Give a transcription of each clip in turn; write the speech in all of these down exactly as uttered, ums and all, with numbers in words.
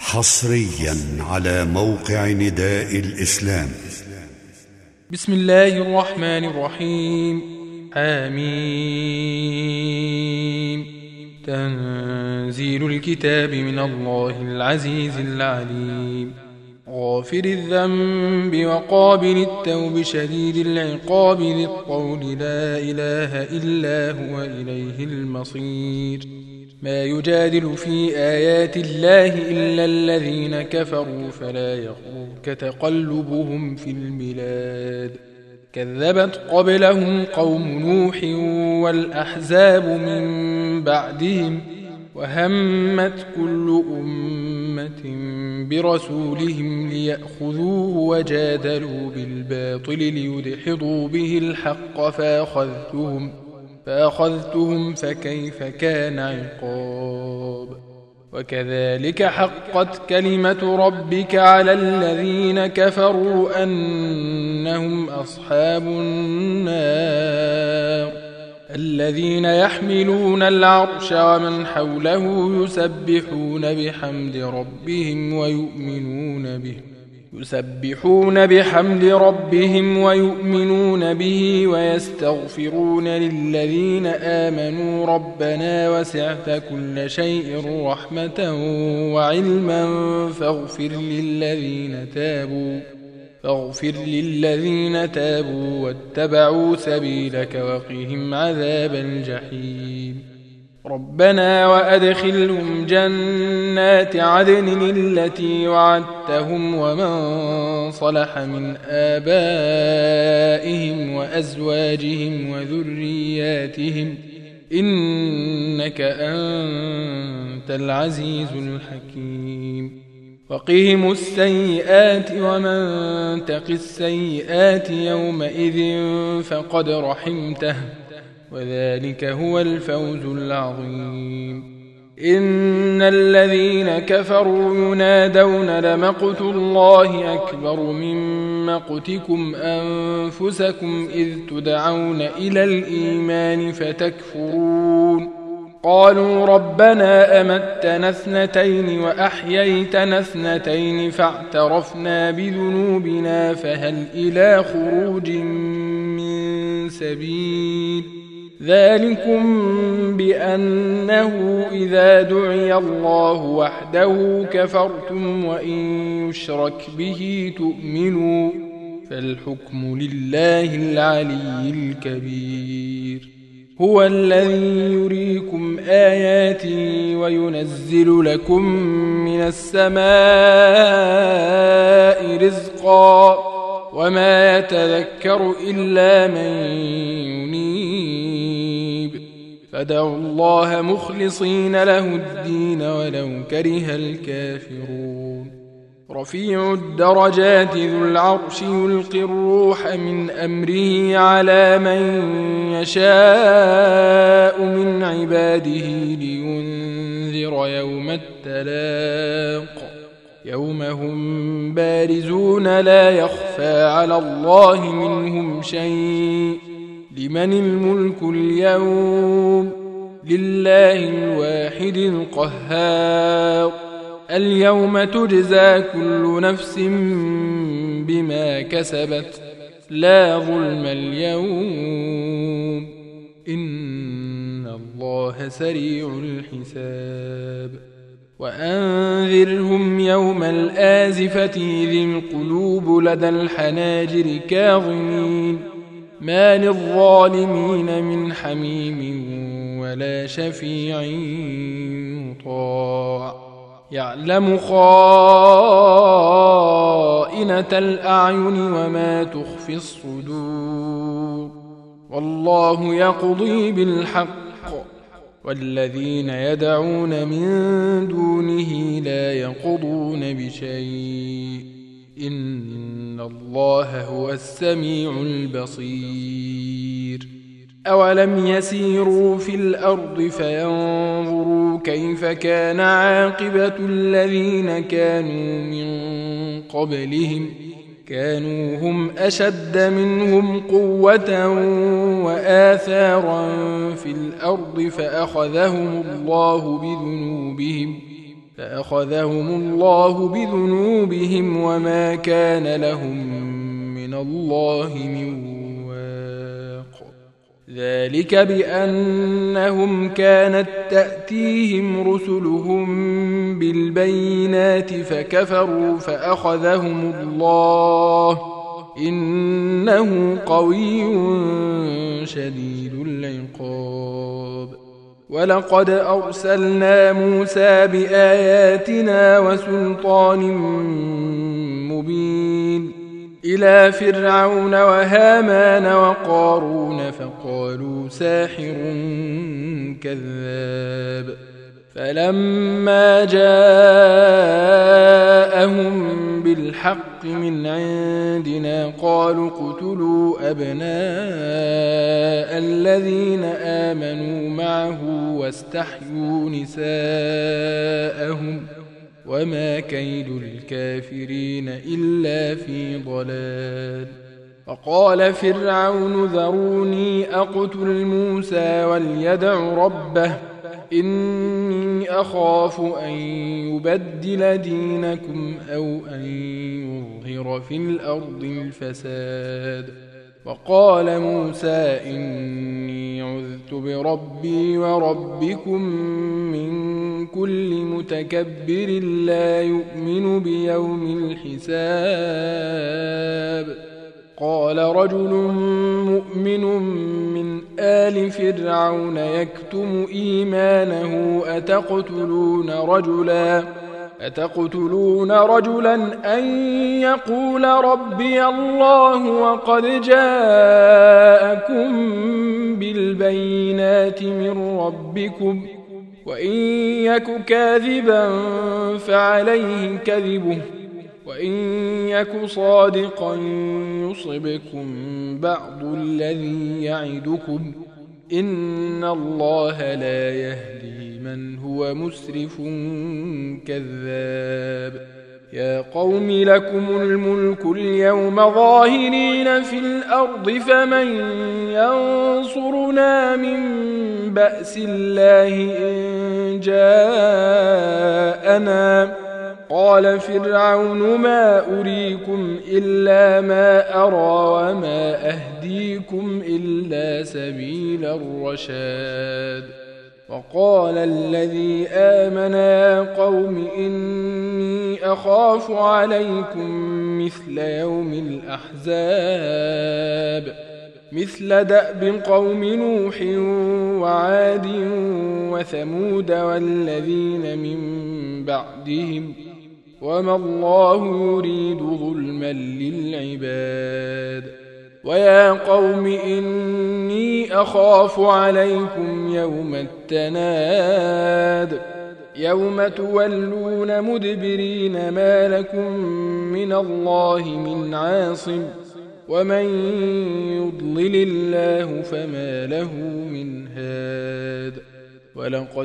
حصريا على موقع نداء الإسلام. بسم الله الرحمن الرحيم. آمين. تنزيل الكتاب من الله العزيز العليم، غافر الذنب وقابل التوب شديد العقاب ذي الطول لا إله إلا هو إليه المصير. ما يجادل في آيات الله إلا الذين كفروا فلا يغرك تقلبهم في البلاد. كذبت قبلهم قوم نوح والأحزاب من بعدهم، وهمت كل أمة برسولهم ليأخذوه وجادلوا بالباطل ليدحضوا به الحق فأخذتهم فأخذتهم فكيف كان عقاب. وكذلك حقت كلمة ربك على الذين كفروا أنهم أصحاب النار، الذين يحملون العرش ومن حوله يسبحون بحمد ربهم ويؤمنون به يسبحون بحمد ربهم ويؤمنون به ويستغفرون للذين آمنوا ربنا وسعت كل شيء رحمة وعلما فاغفر للذين تابوا فاغفر للذين تابوا واتبعوا سبيلك وقهم عذاب الجحيم. ربنا وأدخلهم جنات عدن التي وعدتهم ومن صلح من آبائهم وأزواجهم وذرياتهم إنك أنت العزيز الحكيم. وقهم السيئات ومن تق السيئات يومئذ فقد رحمته وذلك هو الفوز العظيم. إن الذين كفروا ينادون لمقت الله أكبر من مقتكم أنفسكم إذ تدعون إلى الإيمان فتكفرون. قالوا ربنا أمتنا اثنتين وأحييتنا اثنتين فاعترفنا بذنوبنا فهل إلى خروج من سبيل. ذلكم بأنه إذا دعي الله وحده كفرتم وإن يشرك به تؤمنوا فالحكم لله العلي الكبير. هو الذي يريكم آياته وينزل لكم من السماء رزقا وما يتذكر إلا من ينيب. فادعوا الله مخلصين له الدين ولو كره الكافرون. رفيع الدرجات ذو العرش يلقي الروح من أمره على من يشاء من عباده لينذر يوم التلاق يوم هم بارزون لا يخفى على الله منهم شيء. لمن الملك اليوم؟ لله الواحد القهار. اليوم تجزى كل نفس بما كسبت لا ظلم اليوم إن الله سريع الحساب. وأنذرهم يوم الآزفة إذ القلوب لدى الحناجر كاظمين ما للظالمين من حميم ولا شفيع يطاع. يعلم خائنة الأعين وما تخفي الصدور والله يقضي بالحق والذين يدعون من دونه لا يقضون بشيء إن الله هو السميع البصير. أولم يسيروا في الأرض فينظروا كيف كان عاقبة الذين كانوا من قبلهم كانوا هم أشد منهم قوة وآثارا في الأرض فأخذهم الله بذنوبهم لأخذهم الله بذنوبهم وما كان لهم من الله من واق. ذلك بأنهم كانت تأتيهم رسلهم بالبينات فكفروا فأخذهم الله إنه قوي شديد العقاب. ولقد أرسلنا موسى بآياتنا وسلطان مبين إلى فرعون وهامان وقارون فقالوا ساحر كذاب. فلما جاءهم بالحق من عندنا قالوا اقتلوا أبناء الذين آمنوا معه واستحيوا نساءهم وما كيد الكافرين إلا في ضلال. فقال فرعون ذروني أقتل موسى وليدع ربه إني أخاف أن يبدل دينكم أو أن يظهر في الأرض الفساد. وقال موسى إني عذت بربي وربكم من كل متكبر لا يؤمن بيوم الحساب. قال رجل مؤمن من آل فرعون يكتم إيمانه أتقتلون رجلا أتقتلون رجلا أن يقول ربي الله وقد جاءكم بالبينات من ربكم وإن يك كاذبا فعليه كذبه وإن يك صادقا يصبكم بعض الذي يعدكم إن الله لا يهدي من هو مسرف كذاب. يا قوم لكم الملك اليوم ظاهرين في الأرض فمن ينصرنا من بأس الله إن جاءنا. قال فرعون ما أريكم إلا ما أرى وما أهديكم إلا سبيل الرشاد. وقال الذي آمن يا قوم إني أخاف عليكم مثل يوم الأحزاب مثل دأب قوم نوح وعاد وثمود والذين من بعدهم وما الله يريد ظلما للعباد. ويا قوم إني أخاف عليكم يوم التناد يوم تولون مدبرين ما لكم من الله من عاصم ومن يضلل الله فما له من هاد. ولقد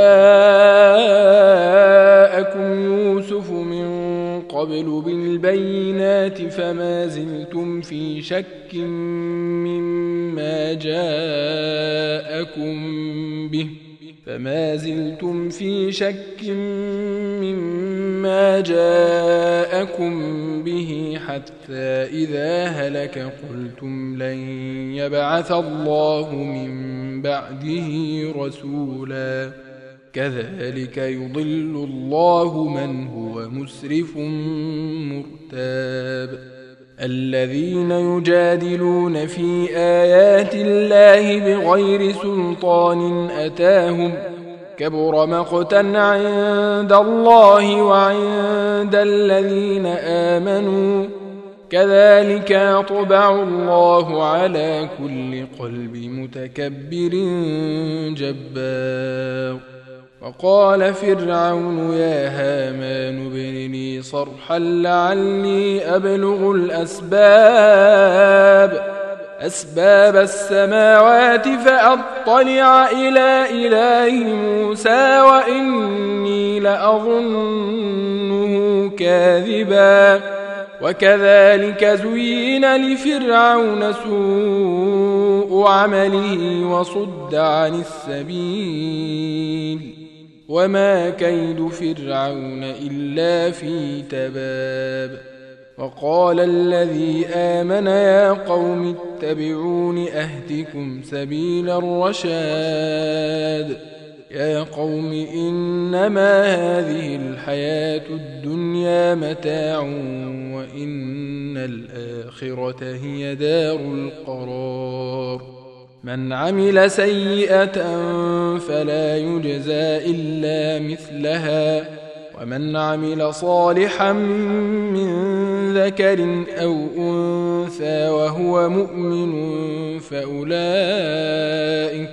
جاءكم يوسف من قبل بالبينات فما زلتم في شك مما جاءكم به فما زلتم في شك مما جاءكم به حتى إذا هلك قلتم لن يبعث الله من بعده رسولا كذلك يضل الله من هو مسرف مرتاب. الذين يجادلون في آيات الله بغير سلطان أتاهم كبر مقتا عند الله وعند الذين آمنوا كذلك يطبع الله على كل قلب متكبر جبار. وقال فرعون يا هامان ابن لي صرحا لعلي أبلغ الأسباب أسباب السماوات فأطلع إلى إله موسى وإني لأظنه كاذبا. وكذلك زين لفرعون سوء عمله وصد عن السبيل وما كيد فرعون إلا في تباب. وقال الذي آمن يا قوم اتبعون أهدكم سبيل الرشاد. يا قوم إنما هذه الحياة الدنيا متاع وإن الآخرة هي دار القرار. من عمل سيئة فلا يجزى إلا مثلها ومن عمل صالحا من ذكر أو أنثى وهو مؤمن فأولئك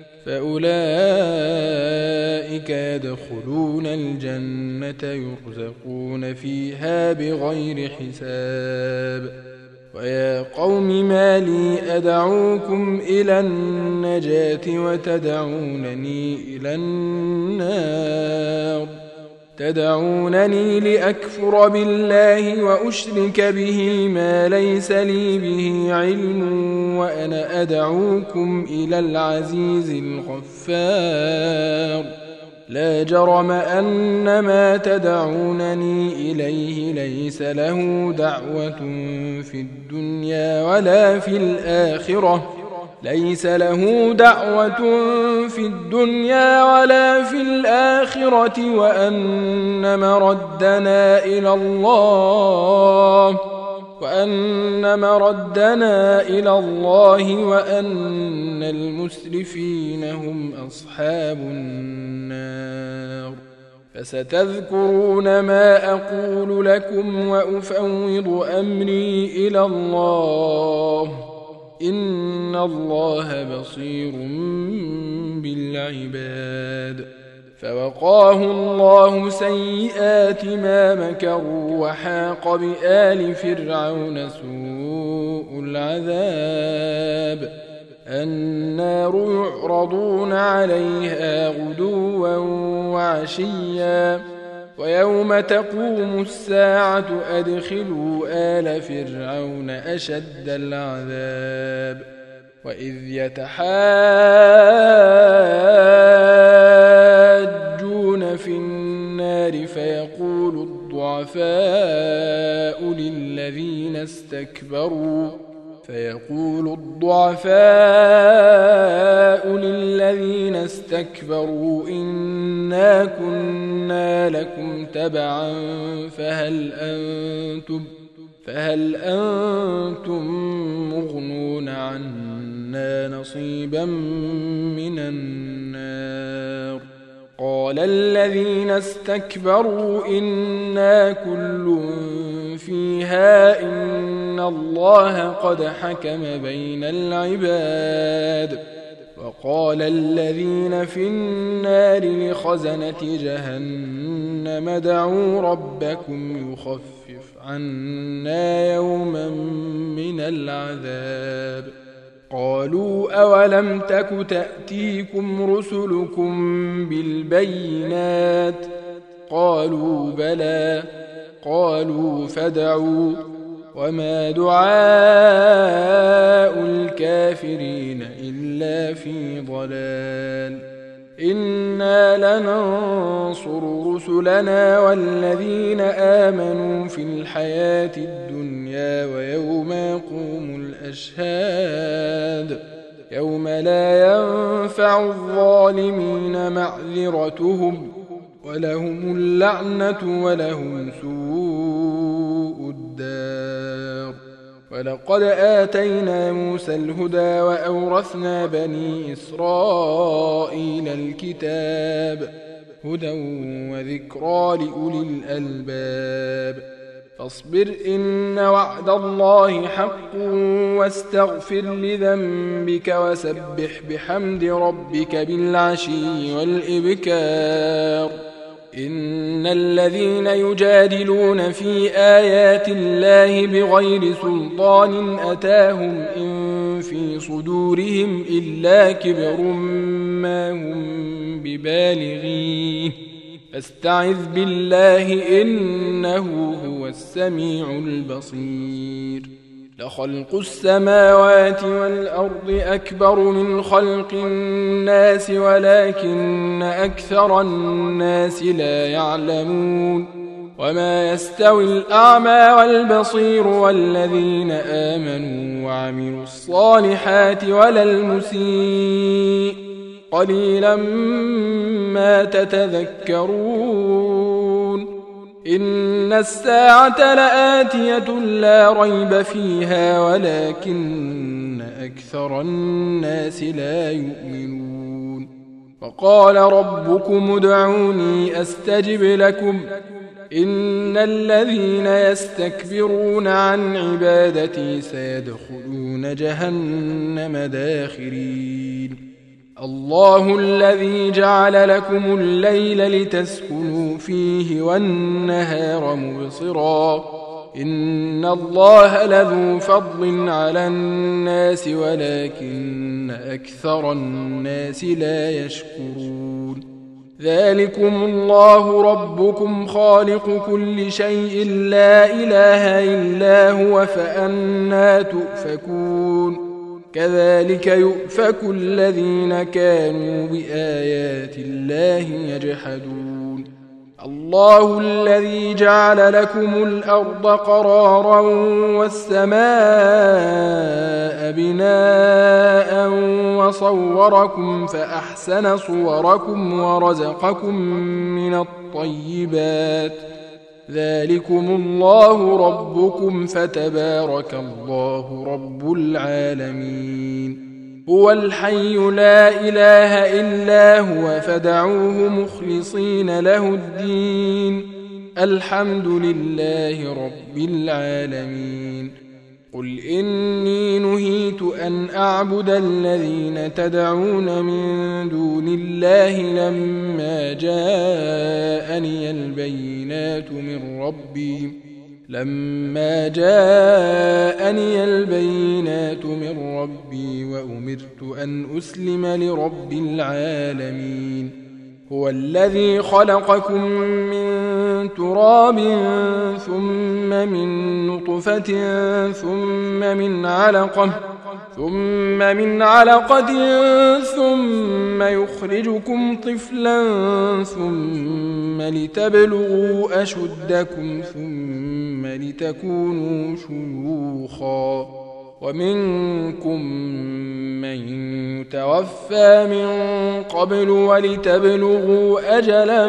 فأولئك يدخلون الجنة يرزقون فيها بغير حساب. ويا قوم ما لي أدعوكم إلى النجاة وتدعونني إلى النار تدعونني لأكفر بالله وأشرك به ما ليس لي به علم وأنا أدعوكم إلى العزيز الغفار. لا جرم أن ما تدعونني إليه ليس له دعوة في الدنيا ولا في الآخرة ليس له دعوة في الدنيا ولا في الآخرة وأن مردنا إلى الله وأن مردنا إلى الله وأن المسرفين هم أصحاب النار. فستذكرون ما أقول لكم وأفوض أمري إلى الله إن الله بصير بالعباد. فوقاه الله سيئات ما مكروا وحاق بآل فرعون سوء العذاب. النار يعرضون عليها غدوا وعشيا ويوم تقوم الساعة أدخلوا آل فرعون أشد العذاب. وإذ يتحاجون في النار فيقول الضعفاء للذين استكبروا فيقول الضعفاء للذين استكبروا إنا كنا لكم تبعا فهل أنتم فهل أنتم مغنون عنا نصيبا من النار. قال الذين استكبروا إنا كل فيها إن الله قد حكم بين العباد. وقال الذين في النار لخزنة جهنم ادعوا ربكم يخفف عنا يوما من العذاب. قالوا أولم تك تأتيكم رسلكم بالبينات قالوا بلى قالوا فادعوا وما دعاء الكافرين إلا في ضلال. إنا لننصر رسلنا والذين آمنوا في الحياة الدنيا ويوم يقوم الأشهاد يوم لا ينفع الظالمين معذرتهم ولهم اللعنة ولهم سوء الدار. ولقد آتينا موسى الهدى وأورثنا بني إسرائيل الكتاب هدى وذكرى لأولي الألباب. فاصبر إن وعد الله حق واستغفر لذنبك وسبح بحمد ربك بالعشي والإبكار. إن الذين يجادلون في آيات الله بغير سلطان أتاهم إن في صدورهم إلا كبر ما هم ببالغيه فاستعذ بالله إنه هو السميع البصير. لخلق السماوات والأرض أكبر من خلق الناس ولكن أكثر الناس لا يعلمون وما يستوي الأعمى والبصير والذين آمنوا وعملوا الصالحات ولا المسيء قليلا ما تتذكرون إن الساعة لآتية لا ريب فيها ولكن أكثر الناس لا يؤمنون وقال ربكم ادعوني أستجب لكم إن الذين يستكبرون عن عبادتي سيدخلون جهنم داخرين الله الذي جعل لكم الليل لتسكنوا فيه والنهار مبصرا إن الله لذو فضل على الناس ولكن أكثر الناس لا يشكرون ذلكم الله ربكم خالق كل شيء لا إله إلا هو فأنى تؤفكون كذلك يؤفك الذين كانوا بآيات الله يجحدون الله الذي جعل لكم الأرض قرارا والسماء بناء وصوركم فأحسن صوركم ورزقكم من الطيبات ذلكم الله ربكم فتبارك الله رب العالمين هو الحي لا إله إلا هو فدعوه مخلصين له الدين الحمد لله رب العالمين قل إني نهيت أن أعبد الذين تدعون من دون الله لما جاءني البينات من ربي لما جاءني البينات من ربي وأمرت أن أسلم لرب العالمين هو الذي خلقكم من تراب ثم من نطفة ثم من علقة ثم من علقة ثم يخرجكم طفلا ثم لتبلغوا أشدكم ثم لتكونوا شيوخا ومنكم من يتوفى من قبل ولتبلغوا أجلا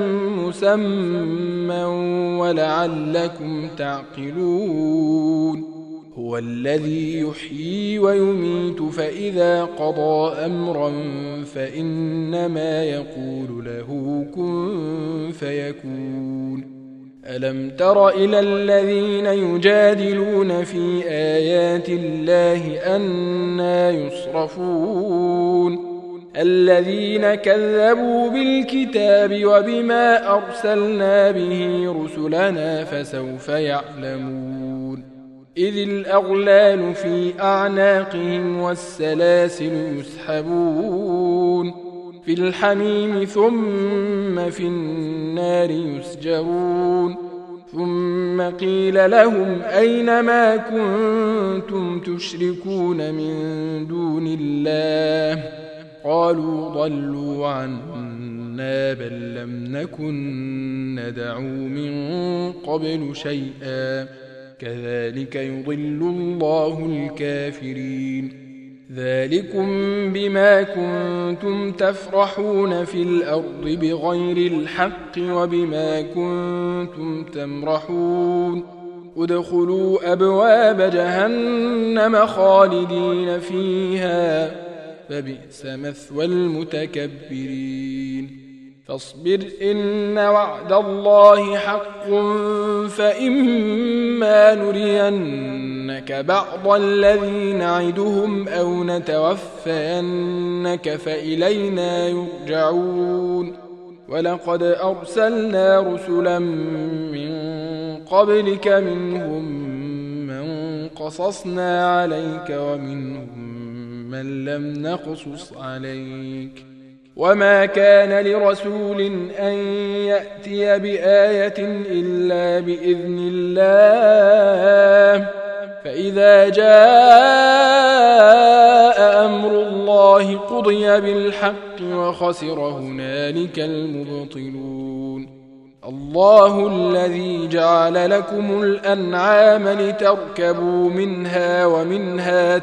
مسمى ولعلكم تعقلون هو الذي يحيي ويميت فإذا قضى أمرا فإنما يقول له كن فيكون ألم تر إلى الذين يجادلون في آيات الله أنى يصرفون الذين كذبوا بالكتاب وبما أرسلنا به رسلنا فسوف يعلمون إذ الأغلال في أعناقهم والسلاسل يسحبون في الحميم ثم في النار يسجرون ثم قيل لهم أين ما كنتم تشركون من دون الله قالوا ضلوا عنا بل لم نكن ندعو من قبل شيئا كذلك يضل الله الكافرين ذلكم بما كنتم تفرحون في الأرض بغير الحق وبما كنتم تمرحون ادخلوا أبواب جهنم خالدين فيها فبئس مثوى المتكبرين فاصبر إن وعد الله حق فإما نرينك بعض الذي نعدهم أو نتوفينك فإلينا يرجعون ولقد أرسلنا رسلا من قبلك منهم من قصصنا عليك ومنهم من لم نقصص عليك وما كان لرسول أن يأتي بآية إلا بإذن الله فإذا جاء أمر الله قضي بالحق وخسر هنالك المبطلون. الله الذي جعل لكم الأنعام لتركبوا منها ومنها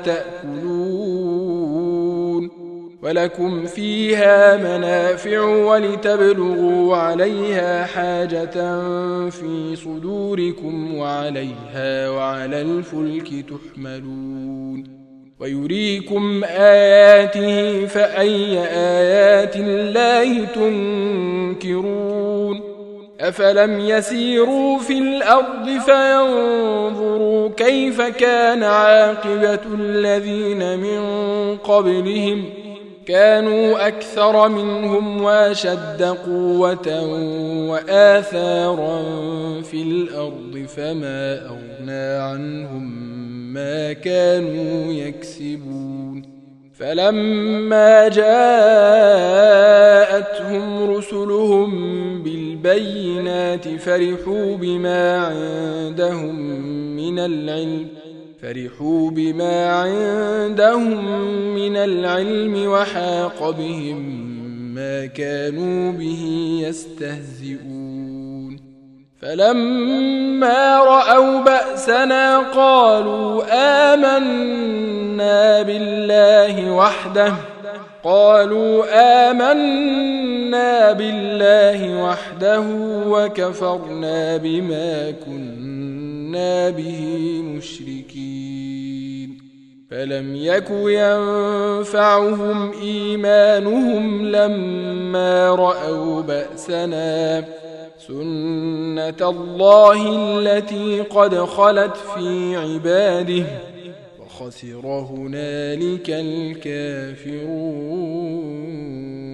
تأكلون ولكم فيها منافع ولتبلغوا عليها حاجة في صدوركم وعليها وعلى الفلك تحملون ويريكم آياته فأي آيات الله تنكرون أفلم يسيروا في الأرض فينظروا كيف كان عاقبة الذين من قبلهم كانوا أكثر منهم وأشد قوة وآثارا في الأرض فما أغنى عنهم ما كانوا يكسبون فلما جاءتهم رسلهم بالبينات فرحوا بما عندهم من العلم فرحوا بما عندهم من العلم وحاق بهم ما كانوا به يستهزئون فلما رأوا بأسنا قالوا آمنا بالله وحده قالوا آمنا بالله وحده وكفرنا بما كنا به مشركين فلم يك ينفعهم إيمانهم لما رأوا بأسنا سنة الله التي قد خلت في عباده وخسر هنالك الكافرون.